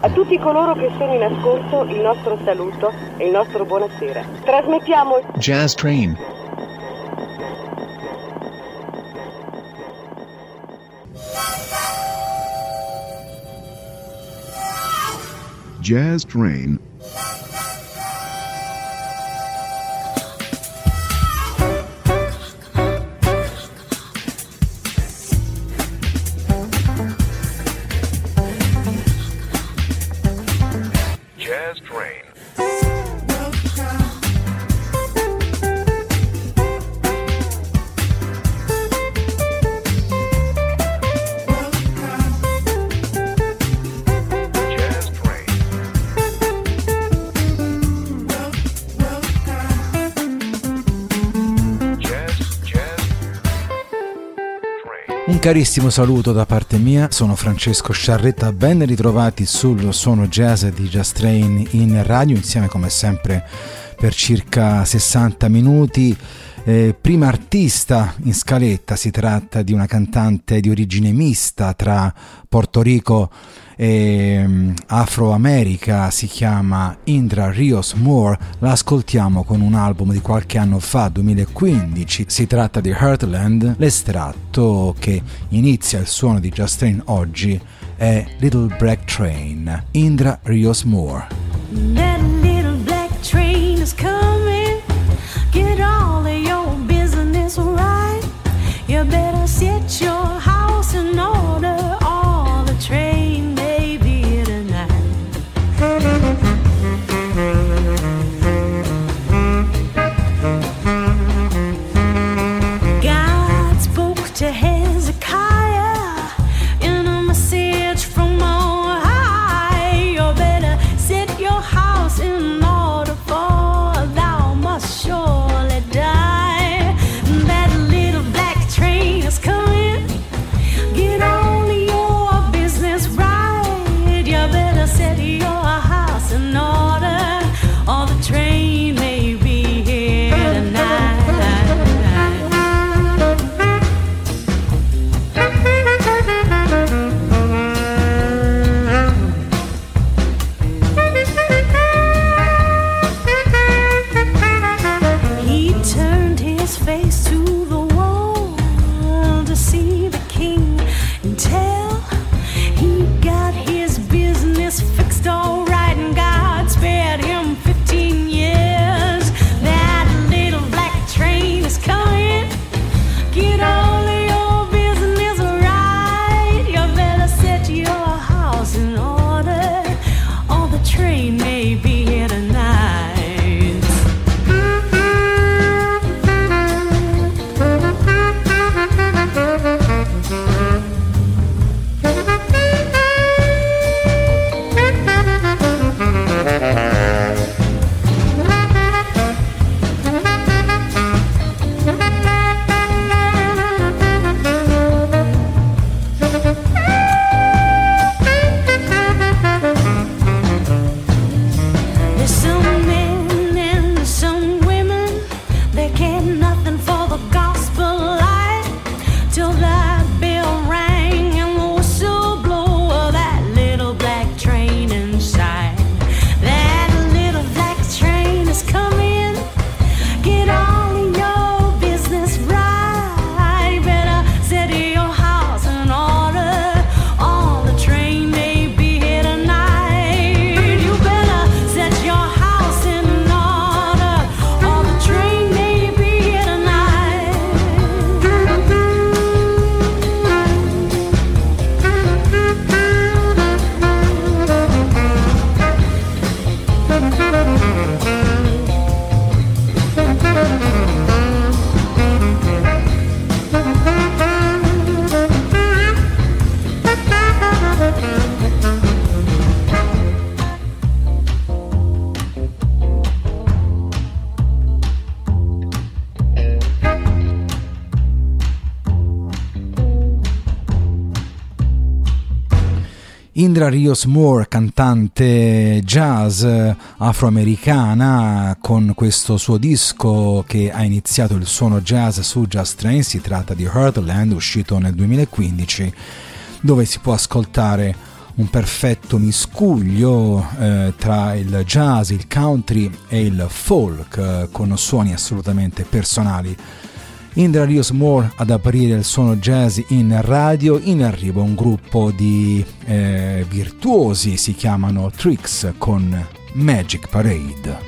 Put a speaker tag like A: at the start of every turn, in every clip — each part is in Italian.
A: A tutti coloro che sono in ascolto il nostro saluto e il nostro buonasera. Trasmettiamo
B: Jazz Train.
C: Jazz Train.
D: Un carissimo saluto da parte mia, sono Francesco Sciarretta, ben ritrovati sul Suono Jazz di Jazz Train in radio, insieme come sempre per circa 60 minuti. Prima artista in scaletta, si tratta di una cantante di origine mista tra Porto Rico e Afroamerica, si chiama Indra Rios Moore, la ascoltiamo con un album di qualche anno fa, 2015, si tratta di Heartland. L'estratto che inizia il suono di Jazz Train oggi è Little Black Train, Indra Rios Moore.
E: That little black train is coming, get all of your business right, you better set your house in order, all the train may be here tonight. God spoke to Hezekiah in a message from on high, you better set your house in order, for thou must surely die. That little black train is coming, get all of your business right, you better set your house in order, or the train may be here tonight. He turned his face to the wall to see the king and tell he got his business fixed all right, and God spared him 15 years. That little black train is coming, get all of your business right, you better set your house in order, or the train may be here tonight. There's some men and some women, they care nothing for the gospel light, till that bell rang and the whistle blow of that little black train inside. That little black train is coming, get all of your business right, better set your house in order, all the train may be here tonight. You better set your house in order, all the train may be here tonight.
D: Indra Rios Moore, cantante jazz afroamericana, con questo suo disco che ha iniziato il suono jazz su Jazz Train, si tratta di Heartland, uscito nel 2015, dove si può ascoltare un perfetto miscuglio tra il jazz, il country e il folk, con suoni assolutamente personali. Indra Rios Moore ad aprire il suono jazz in radio. In arrivo un gruppo di virtuosi, si chiamano Tricks con Magic Parade.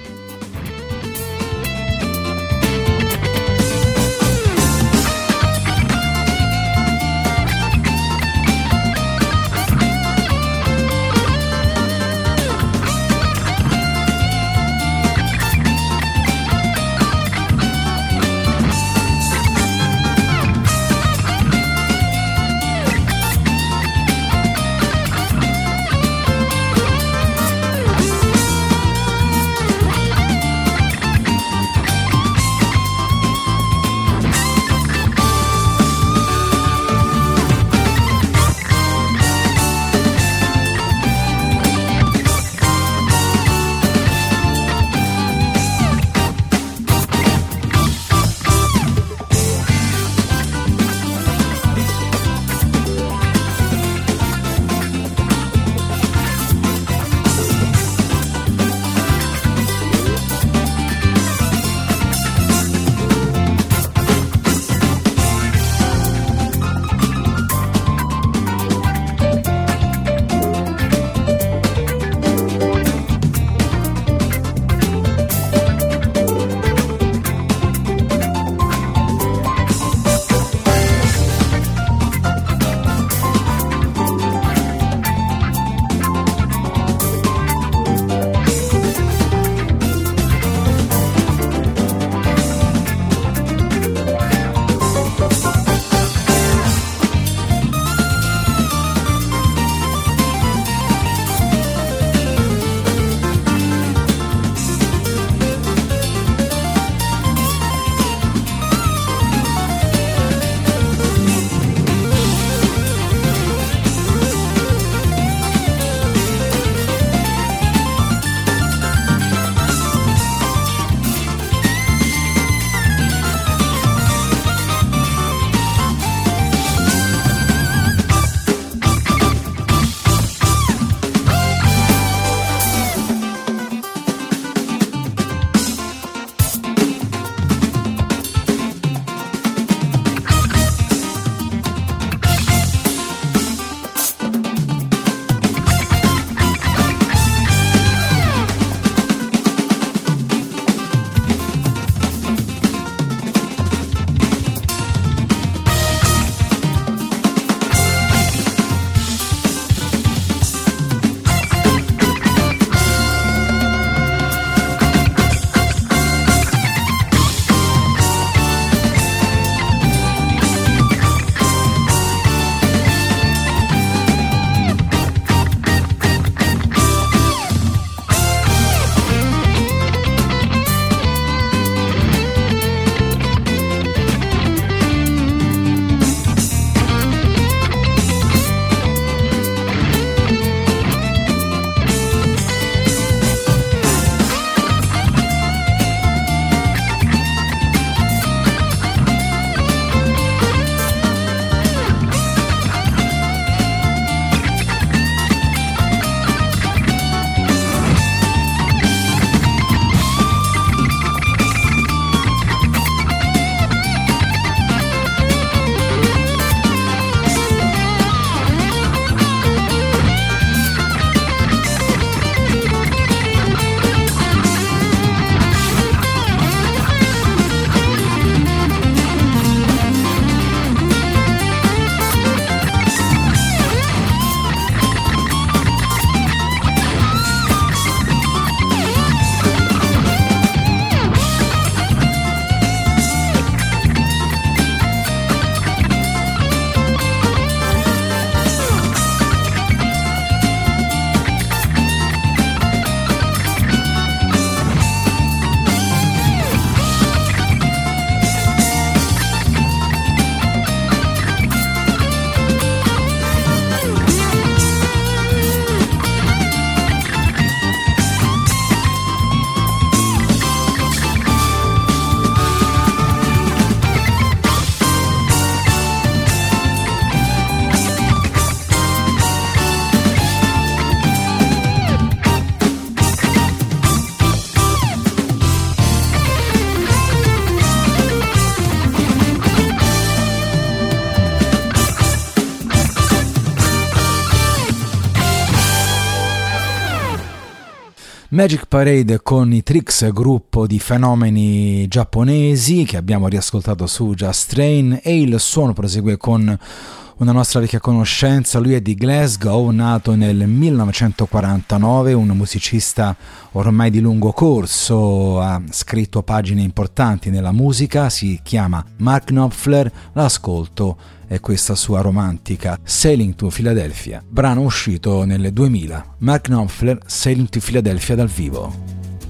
D: Magic Parade con i Trix, gruppo di fenomeni giapponesi che abbiamo riascoltato su Just Train, e il suono prosegue con una nostra vecchia conoscenza. Lui è di Glasgow, nato nel 1949, un musicista ormai di lungo corso, ha scritto pagine importanti nella musica, si chiama Mark Knopfler. L'ascolto è questa sua romantica Sailing to Philadelphia, brano uscito nel 2000. Mark Knopfler, Sailing to Philadelphia dal vivo.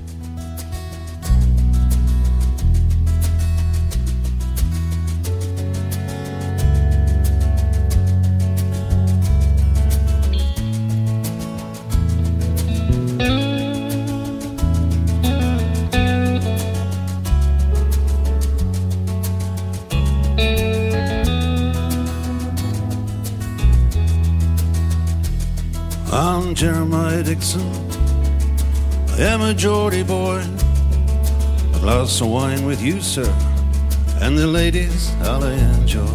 B: I'm Jeremiah Dixon, I am a Geordie boy. A glass of wine with you, sir, and the ladies I'll enjoy.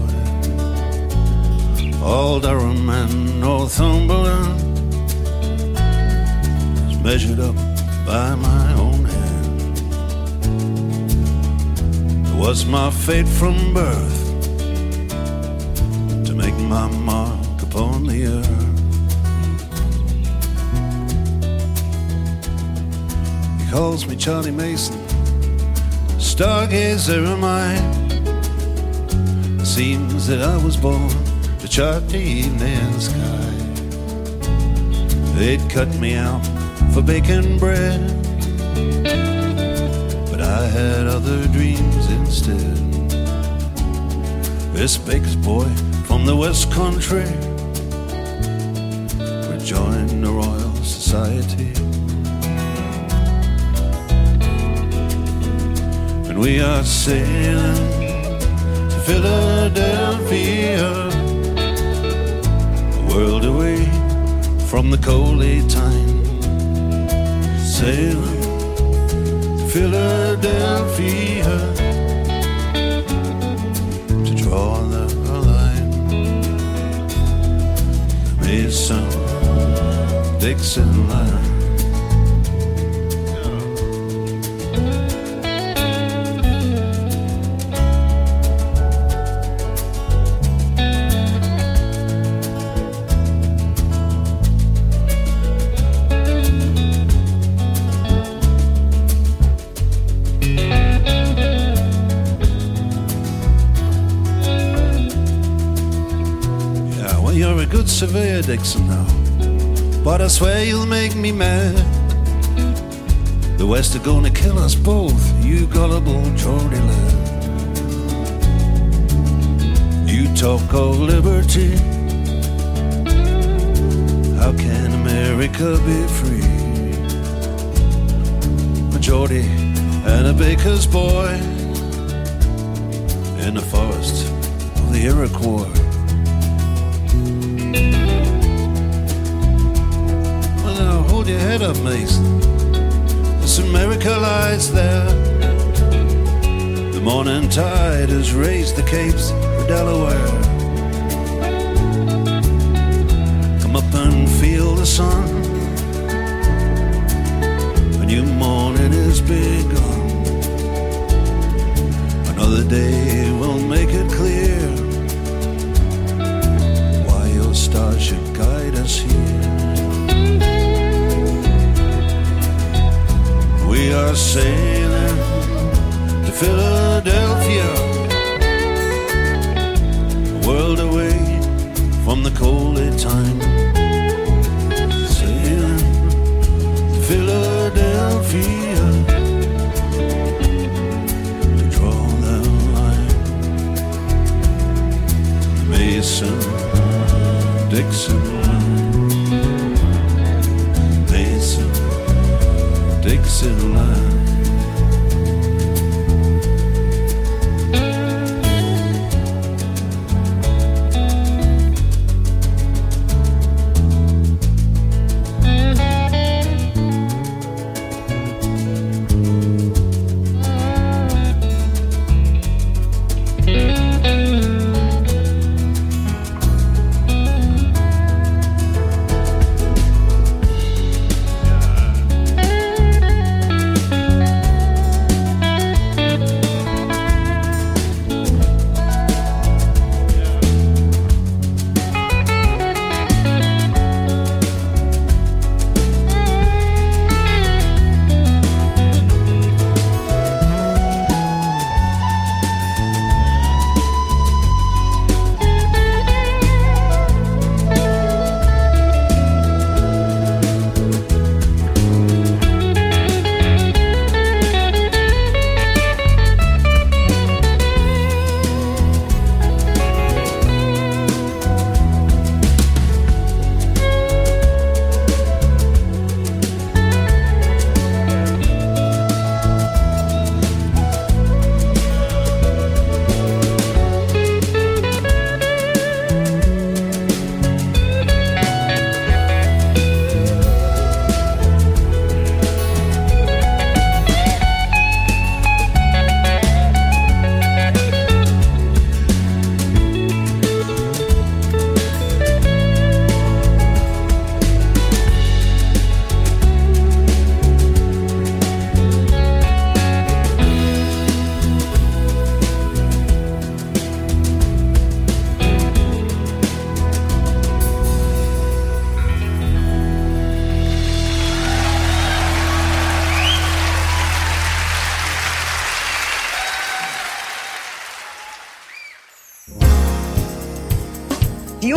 B: All Durham and Northumberland is measured up by my own hand. It was my fate from birth to make my mark upon the earth. Calls me Charlie Mason, stargazer am I. It seems that I was born to chart the evening sky. They'd cut me out for baking bread, but I had other dreams instead. This baker's boy from the West Country would join the Royal Society. We are sailing to Philadelphia, a world away from the coaly time. Sailing to Philadelphia to draw the line. Mason-Dixon line. Surveyor Dixon now, but I swear you'll make me mad. The West are gonna kill us both, you gullible Geordie lad. You talk of liberty, how can America be free? A Geordie and a baker's boy in the forest of the Iroquois. Hold your head up, Mason. This America lies there. The morning tide has raised the capes of Delaware. Come up and feel the sun. A new morning is begun. Another day will make it clear why your star should guide us here. We are sailing to Philadelphia, a world away from the coaly time. Sailing to Philadelphia to draw the line. Mason-Dixon line. Mason-Dixon line.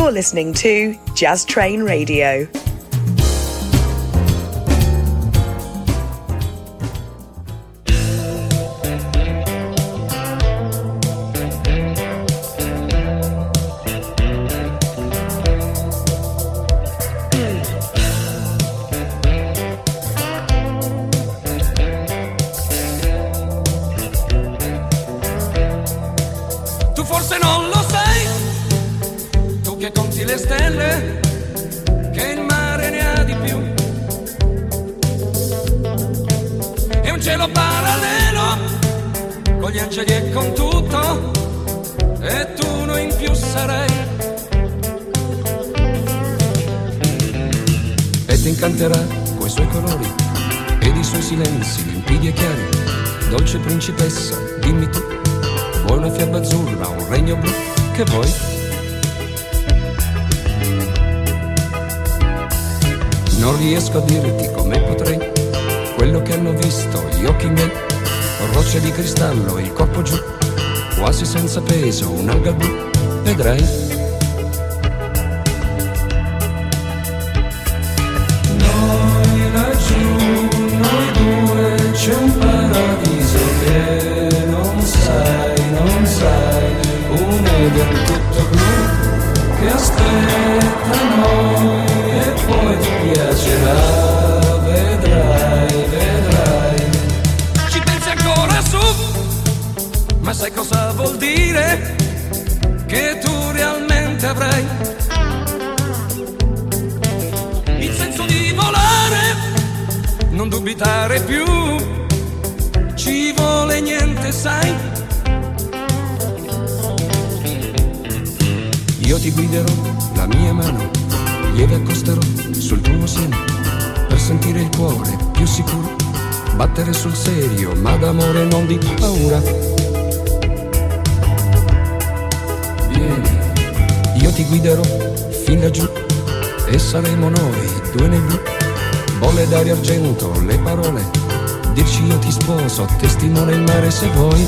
C: You're listening to Jazz Train Radio.
F: Coi suoi colori ed i suoi silenzi limpidi e chiari. Dolce principessa, dimmi tu, vuoi una fiaba azzurra, un regno blu, che vuoi? Non riesco a dirti come potrei, quello che hanno visto gli occhi miei, rocce di cristallo, il corpo giù, quasi senza peso, un'alga blu, vedrai.
G: C'è un paradiso che non sai, un Eden tutto blu che aspetta noi e poi ti piacerà, vedrai.
F: Ci pensi ancora su, ma sai cosa vuol dire? Che tu realmente avrai il senso di volare, non dubitare più, ci vuole niente, sai. Io ti guiderò, la mia mano lieve accosterò sul tuo seno, per sentire il cuore più sicuro, battere sul serio, ma d'amore non di paura. Vieni, io ti guiderò fin laggiù, e saremo noi due nel blu. Bolle d'aria argento, le parole, dirci io ti sposo, testimone il mare se vuoi.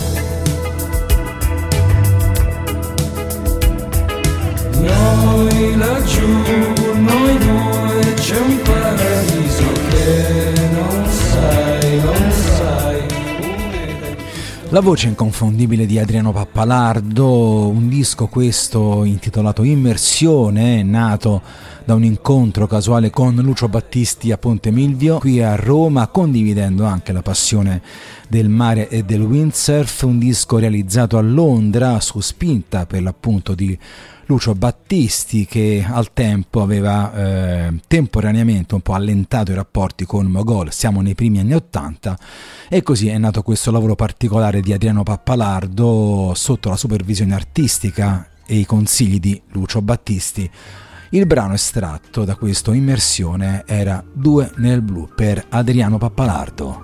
G: Noi laggiù, noi due, c'è un paradiso che non sai.
D: La voce inconfondibile di Adriano Pappalardo, un disco questo intitolato Immersione, nato da un incontro casuale con Lucio Battisti a Ponte Milvio, qui a Roma, condividendo anche la passione del mare e del windsurf, un disco realizzato a Londra su spinta per l'appunto di Lucio Battisti, che al tempo aveva temporaneamente un po' allentato i rapporti con Mogol. Siamo nei primi anni '80 e così è nato questo lavoro particolare di Adriano Pappalardo sotto la supervisione artistica e i consigli di Lucio Battisti. Il brano estratto da questo Immersione era Due nel blu per Adriano Pappalardo.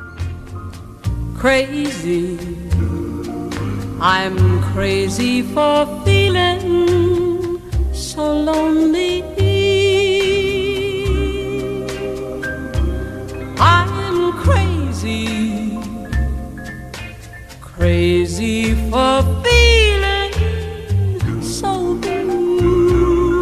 H: Crazy, I'm crazy for feeling so lonely. I'm crazy, crazy for feeling so blue.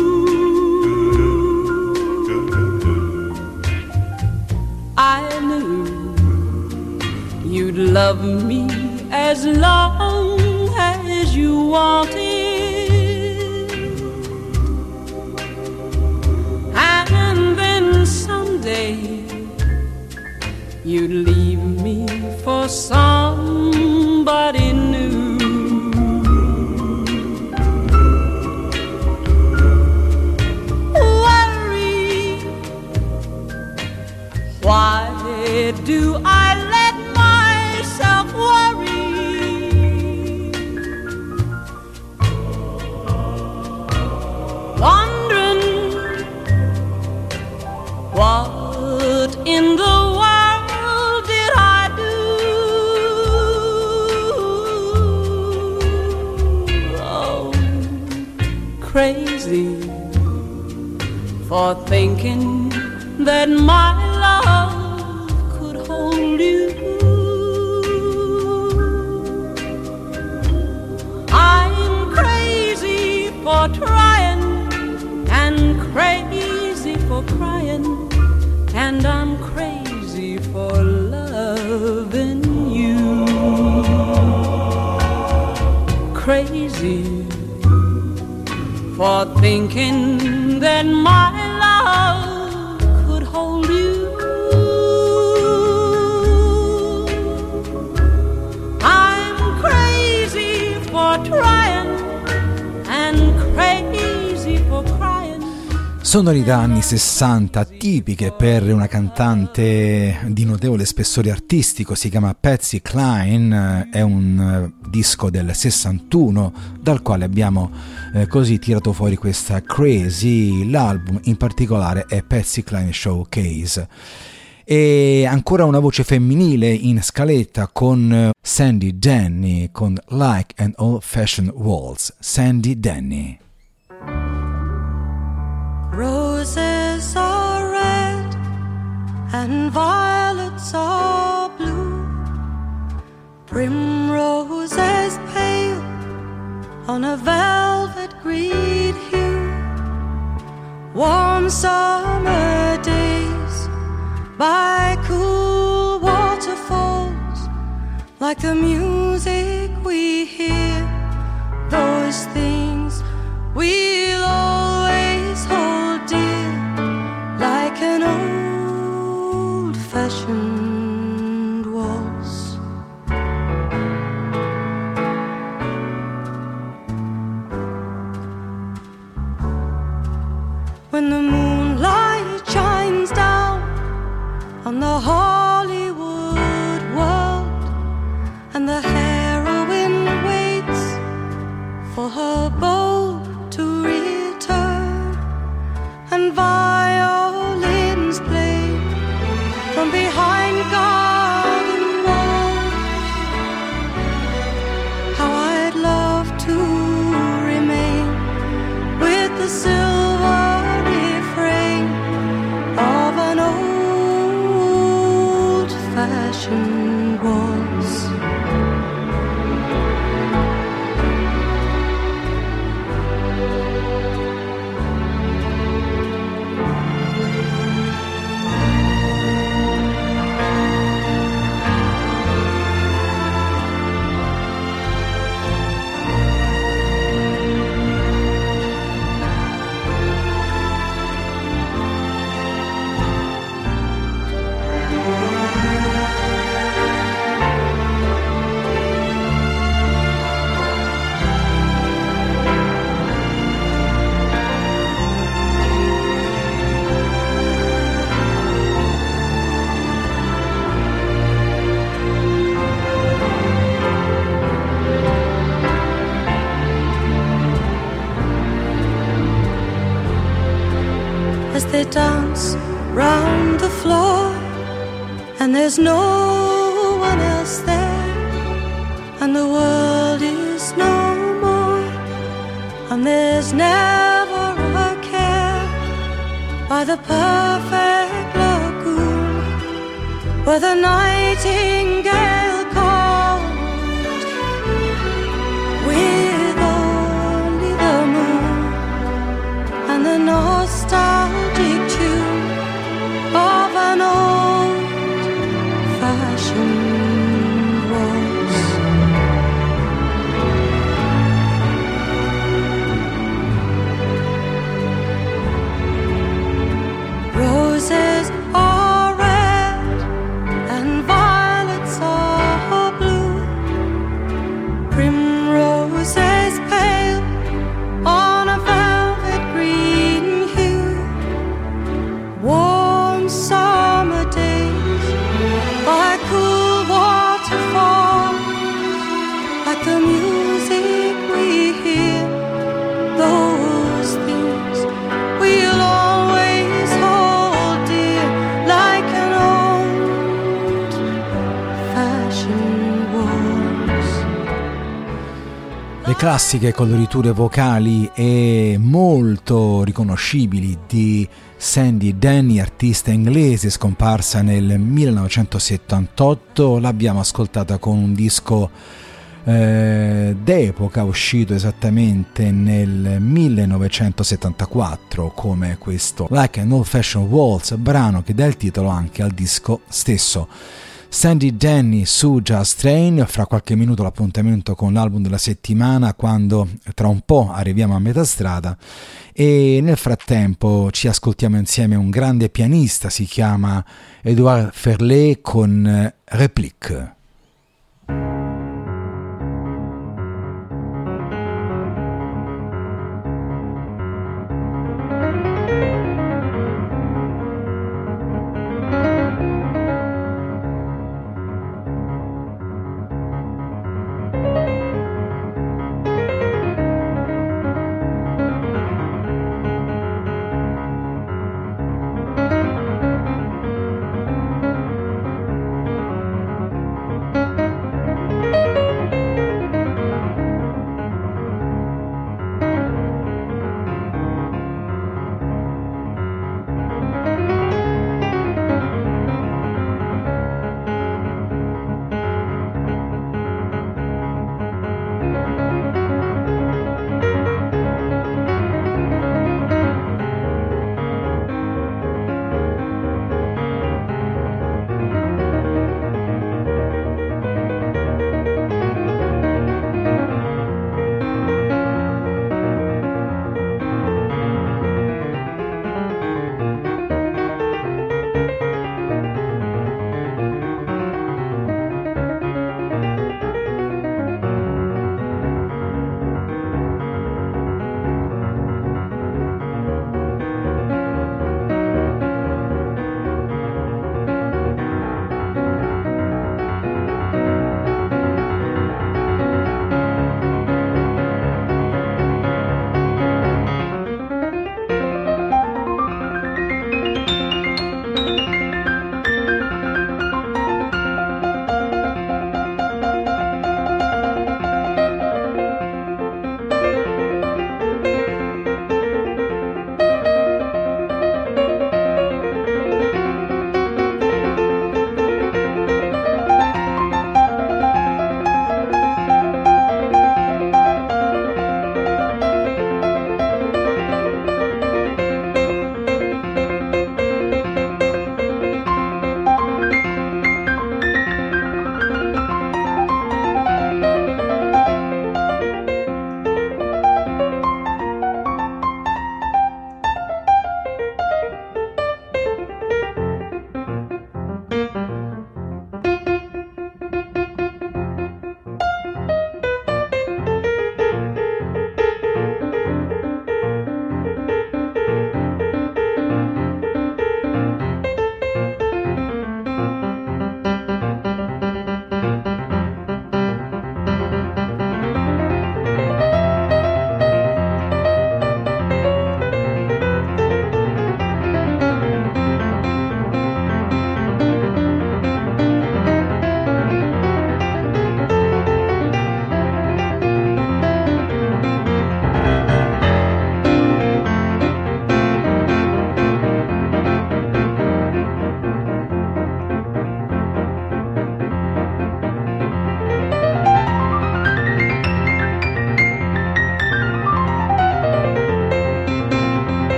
H: I knew you'd love me as long as you wanted, and then someday you'd leave me for somebody new. Worry, why do I let myself worry? Wondering what in the world did I do? Oh, crazy for thinking that my love could hold you. I'm crazy for trying for crying, and I'm crazy for loving you. Crazy for thinking that my love could hold you. I'm crazy for trying and crazy for crying.
D: Sonorità anni 60 tipiche per una cantante di notevole spessore artistico, si chiama Patsy Cline, è un disco del 61 dal quale abbiamo così tirato fuori questa Crazy. L'album in particolare è Patsy Cline Showcase. E ancora una voce femminile in scaletta con Sandy Denny con Like an Old Fashioned Waltz. Sandy Denny.
E: Roses are red and violets are blue, primroses pale on a velvet green hue, warm summer days by cool waterfalls, like the music we hear, those things we'll always hold dear, like an old-fashioned waltz. When the moonlight shines down on the Hollywood world, and the heroine waits for her boat to return, and violins play from behind garden walls, how I'd love to remain with the silver refrain of an old-fashioned waltz. As they dance round the floor, and there's no one else there, and the world is no more, and there's never a care, by the perfect lagoon where the nightingale calls, with only the moon and the nostalgic tune of an old-fashioned waltz. Roses are red and violets are blue, primroses pale on a velvet green hue, warm summer days by cool waterfalls, like the music we hear, those things we'll always hold dear, like an old-fashioned waltz.
D: Le classiche coloriture vocali e molto riconoscibili di Sandy Denny, artista inglese scomparsa nel 1978, l'abbiamo ascoltata con un disco d'epoca, uscito esattamente nel 1974 come questo Like an Old Fashioned Waltz, brano che dà il titolo anche al disco stesso. Sandy Denny su Jazz Train. Fra qualche minuto l'appuntamento con l'album della settimana, quando tra un po' arriviamo a metà strada, e nel frattempo ci ascoltiamo insieme un grande pianista, si chiama Edouard Ferlet con Réplique.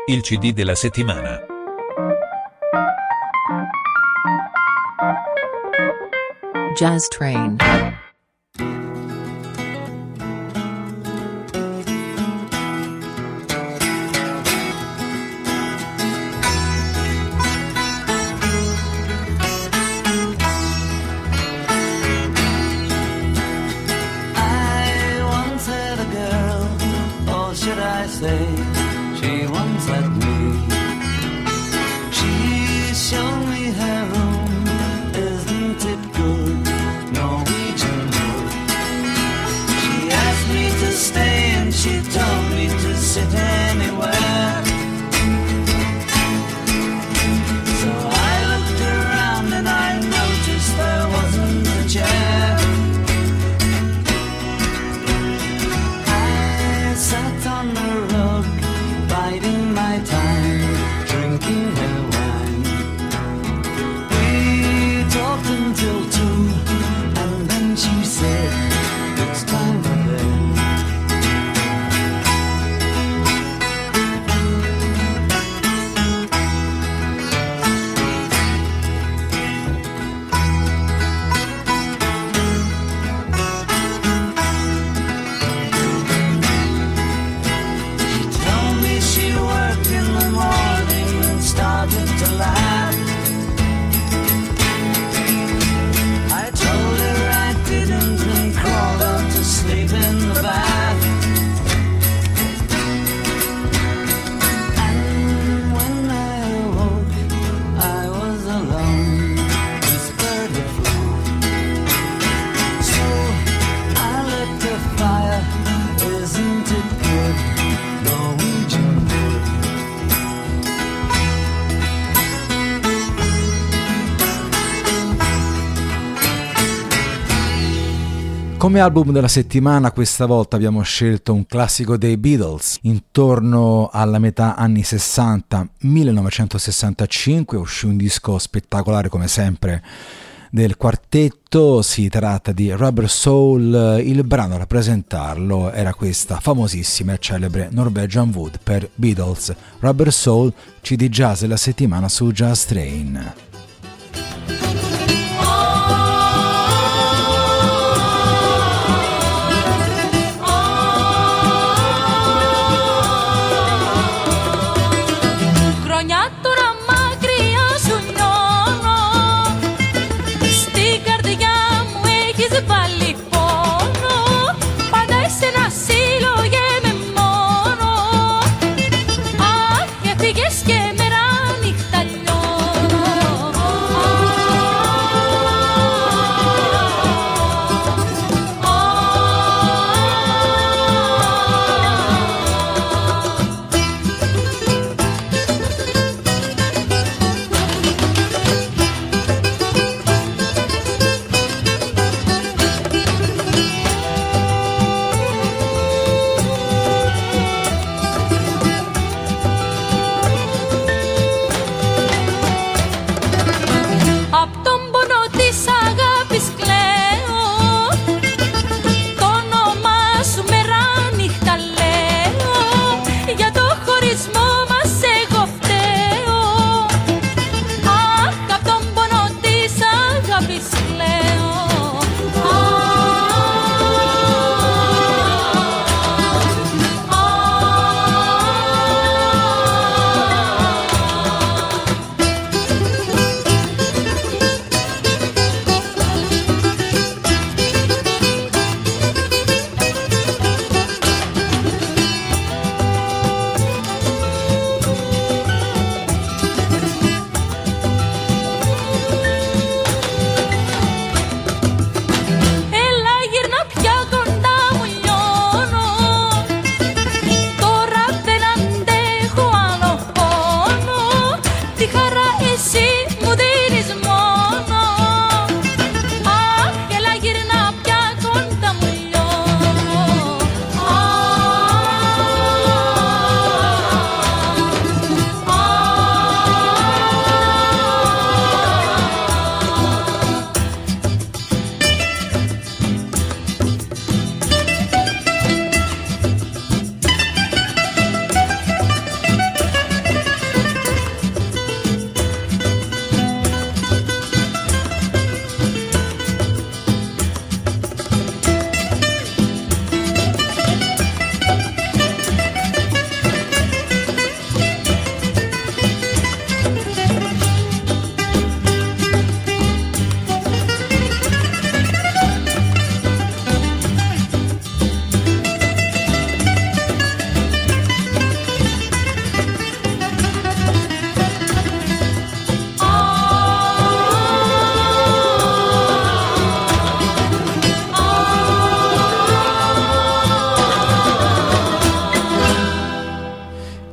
I: il CD della settimana.
J: Jazz Train.
K: She once had me. She showed me her room. Isn't it good? Norwegian wood. She asked me to stay and she told me to sit anywhere. So I looked around and I noticed there wasn't a chair. I sat on the rug, biding my time, drinking her wine. We talked until 2, and then she said, it's time for bed. Started to laugh. I told her I didn't and crawled out to sleep in the bath. And when I awoke, I was alone with birdie flown. So I lit a fire. Isn't it good? Norwegian wood.
D: Come album della settimana questa volta abbiamo scelto un classico dei Beatles. Intorno alla metà anni 60, 1965, uscì un disco spettacolare come sempre del quartetto. Si tratta di Rubber Soul. Il brano a rappresentarlo era questa famosissima e celebre Norwegian Wood per Beatles. Rubber Soul, CD Jazz della settimana su Jazz Train.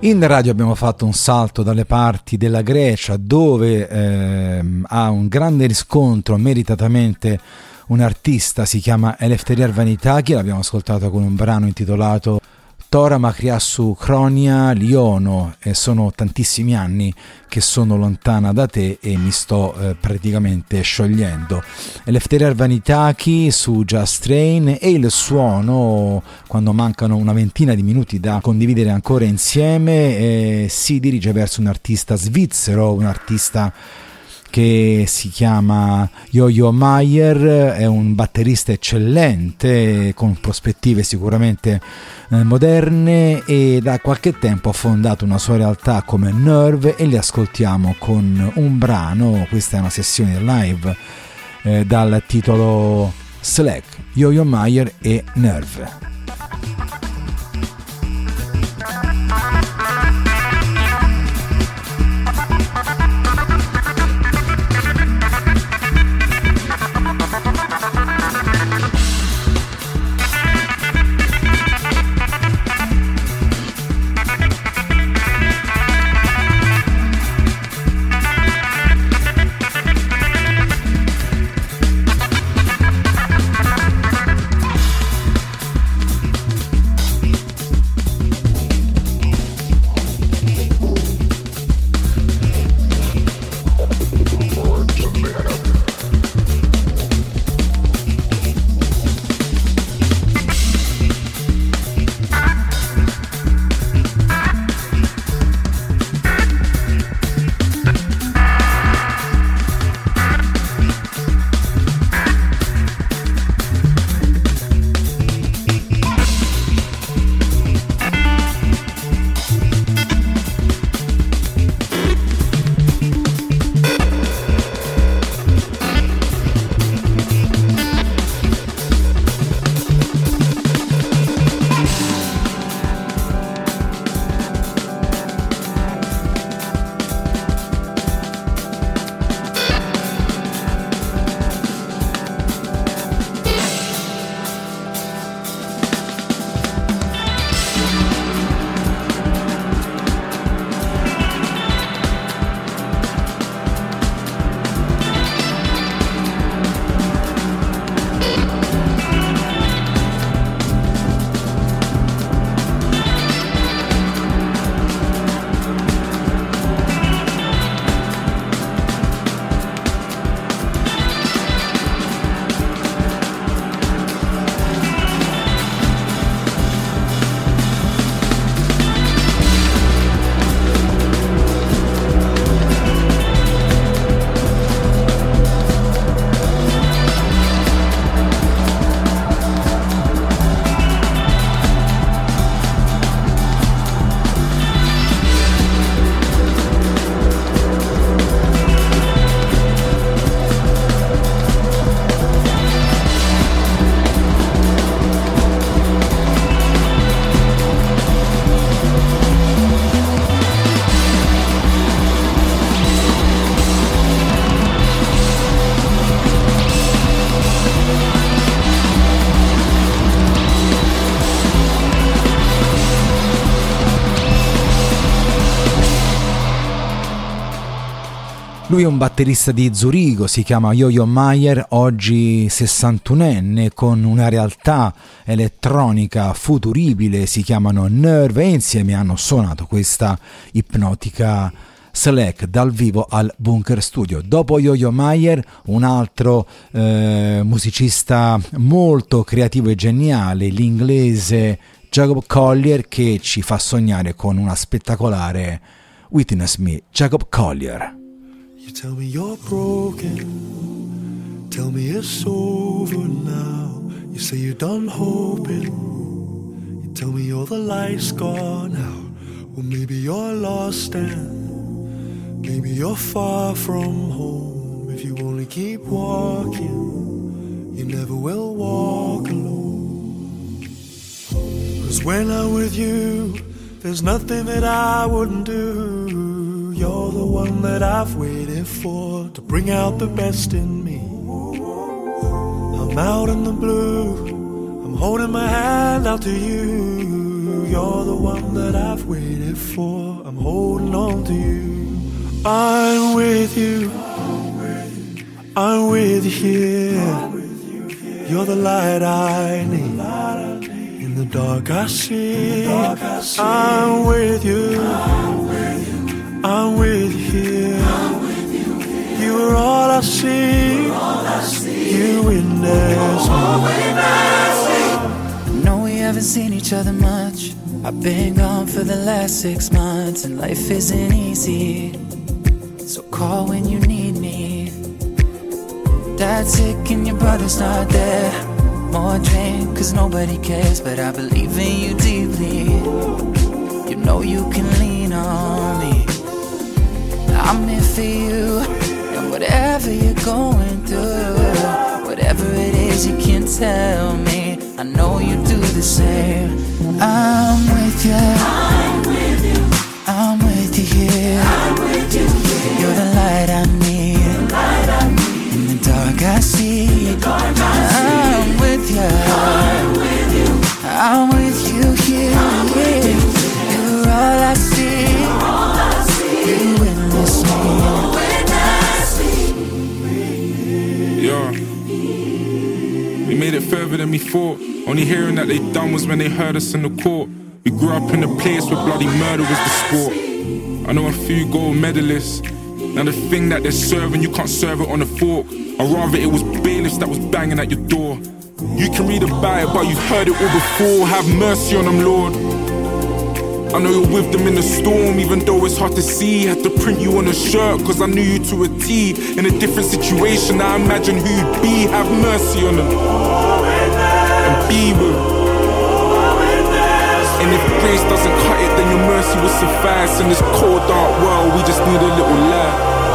D: In radio abbiamo fatto un salto dalle parti della Grecia, dove ha un grande riscontro meritatamente un artista, si chiama Eleftheria Arvanitaki. L'abbiamo ascoltato con un brano intitolato Tora Makriassou Chronia Liono, e sono tantissimi anni che sono lontana da te e mi sto praticamente sciogliendo. Eleftheria Arvanitaki su Just Train, e il suono, quando mancano una ventina di minuti da condividere ancora insieme, si dirige verso un artista svizzero, un artista che si chiama Yo-Yo Mayer. È un batterista eccellente con prospettive sicuramente moderne, e da qualche tempo ha fondato una sua realtà come Nerve, e li ascoltiamo con un brano. Questa è una sessione live dal titolo Slack, Yo-Yo Mayer e Nerve. Lui è un batterista di Zurigo, si chiama Yo-Yo Mayer, oggi 61enne, con una realtà elettronica futuribile, si chiamano Nerve, e insieme hanno suonato questa ipnotica Slack dal vivo al Bunker Studio. Dopo Yo-Yo Mayer, un altro musicista molto creativo e geniale, l'inglese Jacob Collier, che ci fa sognare con una spettacolare Witness Me. Jacob Collier.
I: You tell me you're broken, tell me it's over now. You say you're done hoping, you tell me all the light's gone out. Well, maybe you're lost and maybe you're far from home. If you only keep walking, you never will walk alone. 'Cause when I'm with you, there's nothing that I wouldn't do. You're the one that I've waited for, to bring out the best in me. I'm out in the blue, I'm holding my hand out to you. you're the one that I've waited for. I'm holding on to you. I'm with you. I'm with you here. You're the light I need. In the dark I see. I'm with you. I'm with you here. You are all I see. You witness me.
L: No, we haven't seen each other much. I've been gone for the last 6 months, and life isn't easy. So call when you need me. Dad's sick and your brother's not there. More drink cause nobody cares, but I believe in you deeply. You know you can lean on me. I'm here for you, and whatever you're going through, whatever it is you can tell me, I know you do the same. I'm with you. I'm with you. I'm with you here. I'm with you here. You're the light I need. The light I need. In the dark I see. In the dark I see. I'm with you. I'm with you. I'm with you here. I'm with you. You're all I see. You're all I see. You witness me.
M: Yeah. We made it further than we thought. Only hearing that they done was when they heard us in the court. We grew up in a place where bloody murder was the sport. I know a few gold medalists. Now the thing that they're serving, you can't serve it on a fork. Or rather it was bailiffs that was banging at your door. You can read about it, but you've heard it all before. Have mercy on them, Lord. I know you're with them in the storm, even though it's hard to see. Had to print you on a shirt, cause I knew you to a T. In a different situation, I imagine who you'd be. Have mercy on them. And be with. And if grace doesn't cut it, then your mercy will suffice. In this cold, dark world, we just need a little light.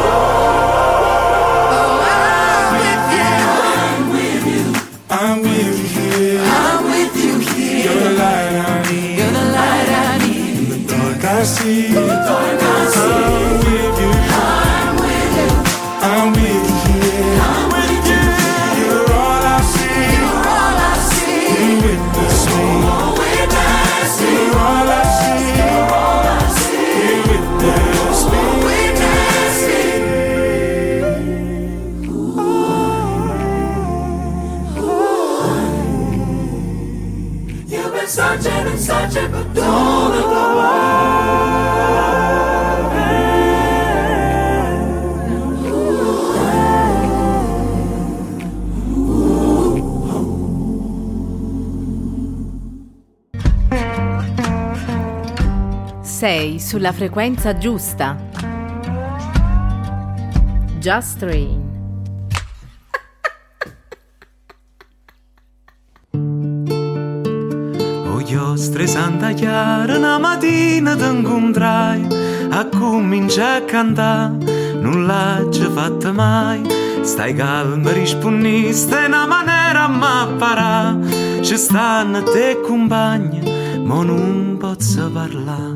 I: I'm with you here. I'm with you here. You're the light I need. You're the light I need. In the dark I see. In the dark I see. I'm with you. I'm with you. I'm with you here. I'm with you. You're all I see. You're all I see. You witness me. Witness me. You're all I see. You're all I see. You witness me. Witness me. You've been searching and searching, but don't look away.
N: Sei sulla frequenza giusta. Just Train.
O: Io stressanta chiara una mattina t'incontrai a cominciare a cantare, non l'ho fatta mai. Stai calma, rispondiste in una maniera a m'apparà. Ci stanno te compagni, ma non posso parlare.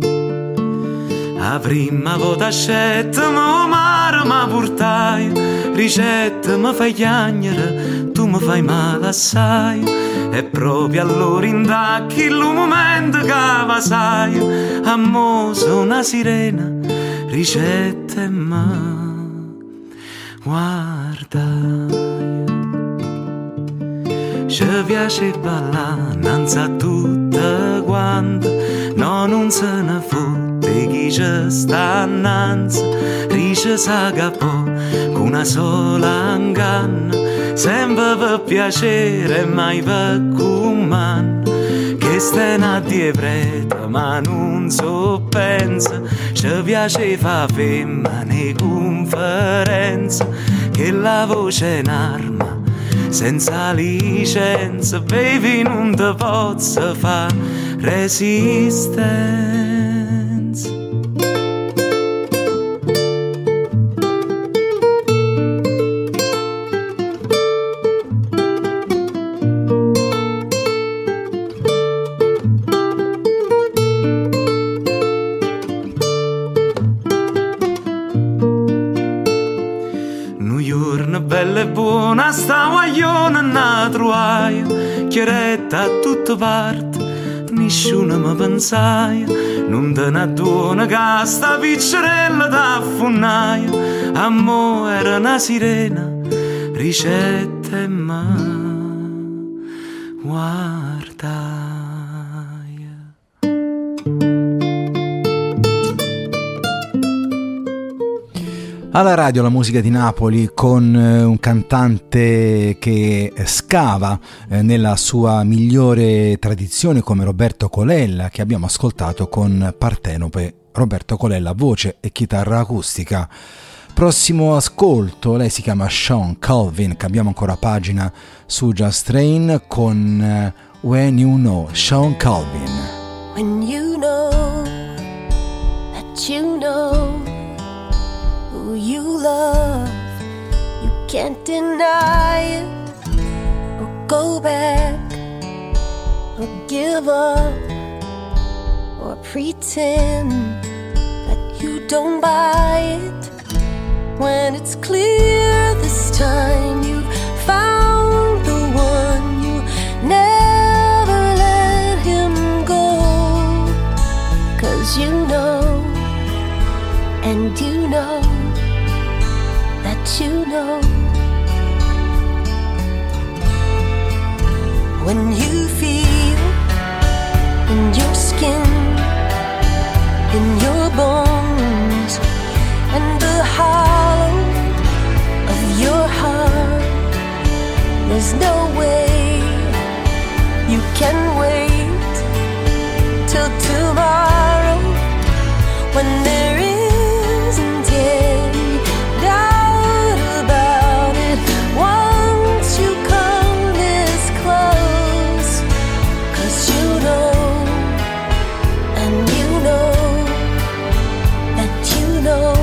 O: La prima volta scelta mi mare mi portai, ricetta mi fai chiagnere, tu mi fai male assai. E proprio allora indacchi il momento che va sai, ammo sono una sirena, ricetta e me guardai. Ci piace ballare innanzi a tutte quante, no non se ne fotte chi ci sta innanzi, dice s'agapò con una sola inganna, sempre per piacere e mai per comando, che stai una preta ma non so pensa, ci piace fa femmine conferenza, che la voce è un'arma senza licenza, baby non te posso fa resistenza. Bella e buona sta guagliona na truaia, chiaretta a tutte parte, ni nessuno mi pensaia, non te ne duona che sta piccerella t'affonnaia, ammo era una sirena, ricetta e guarda.
D: Alla radio la musica di Napoli con un cantante che scava nella sua migliore tradizione come Roberto Colella, che abbiamo ascoltato con Partenope. Roberto Colella, voce e chitarra acustica. Prossimo ascolto, lei si chiama Sean Colvin, cambiamo ancora pagina su Just Train con When You Know, Sean Colvin.
P: When you know that you know who you love, you can't deny it, or go back, or give up, or pretend that you don't buy it. When it's clear this time you've found the one, you never let him go. 'Cause you know, and you know that you know. When you feel in your skin, in your bones, and the hollow of your heart, there's no way you can wait till tomorrow, when there isn't any doubt about it. Once you come this close, 'cause you know, and you know that you know.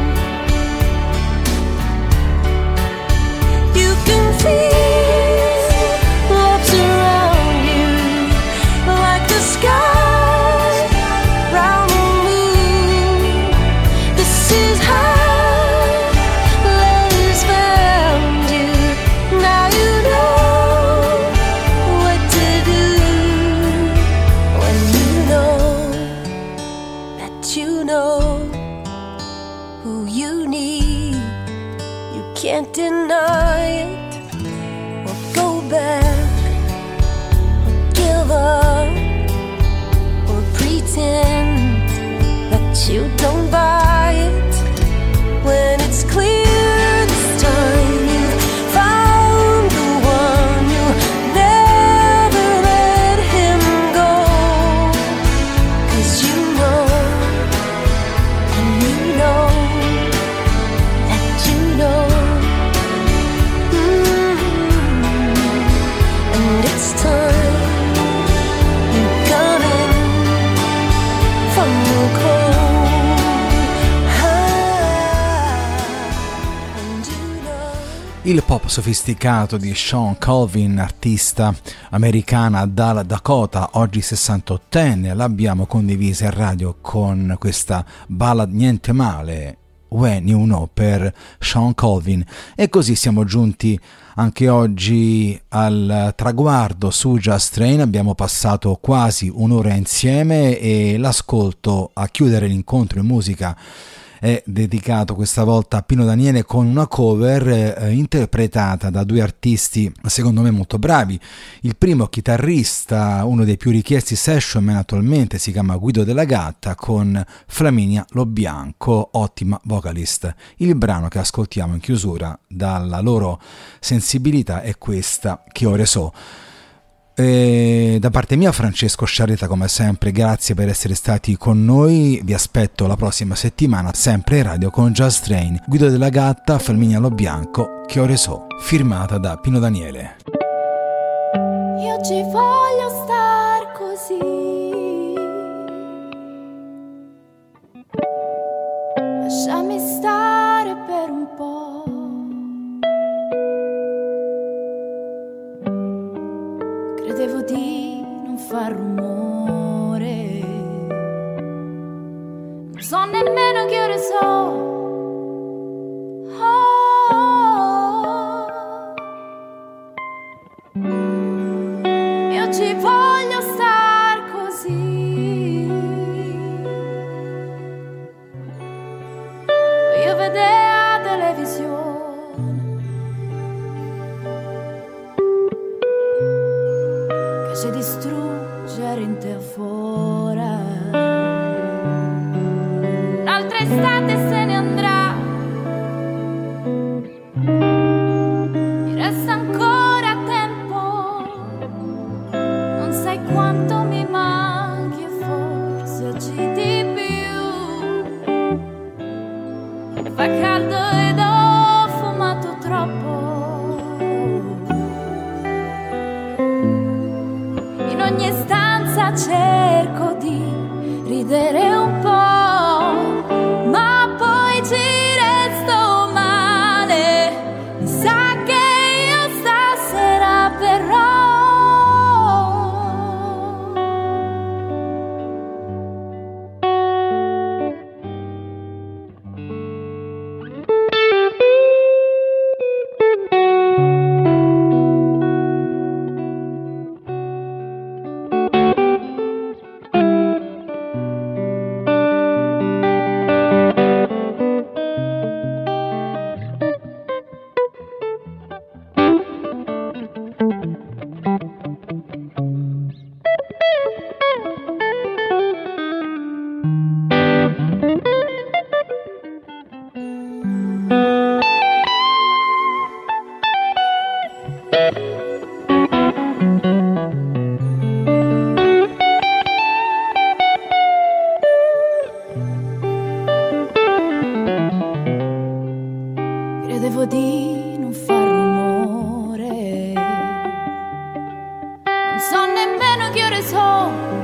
P: You can feel what's around you, like the sky round the moon. This is how love has found you. Now you know what to do. When you know that you know who you need, you can't deny it, or go back, or give up, or pretend that you don't buy it. When it's clear this time you've found the one, you never let him go. 'Cause you know, and you know that you know. And it's time you come in from the cold.
D: Il pop sofisticato di Sean Colvin, artista americana dal Dakota, oggi 68enne, l'abbiamo condivisa in radio con questa ballad niente male, When You Know, per Sean Colvin. E così siamo giunti anche oggi al traguardo su Just Train. Abbiamo passato quasi un'ora insieme e l'ascolto a chiudere l'incontro in musica è dedicato questa volta a Pino Daniele con una cover interpretata da due artisti secondo me molto bravi. Il primo chitarrista, uno dei più richiesti session man attualmente, si chiama Guido Della Gatta con Flaminia Lobianco, ottima vocalist. Il brano che ascoltiamo in chiusura dalla loro sensibilità è questa, Che ore so. Da parte mia Francesco Sciarretta, come sempre grazie per essere stati con noi, vi aspetto la prossima settimana sempre in radio con Just Train. Guido Della Gatta, Flaminia Lobianco, Che ore so, firmata da Pino Daniele.
P: Io ci voglio star così, lasciami stare per un po'. Credevo di non far rumore, non so nemmeno che ore so. Io ci voglio star così, se distruggere in te fuori. Un'altra estate se ne andrà, mi resta ancora tempo, non sai quanto mi manchi e forse oggi di più. Fa caldo ed ho fumato troppo, in ogni stanza cerco di ridere un po', ma poi ci resto male. Mi sa che io stasera verrò. Credevo di non far rumore, non so nemmeno che ore sono,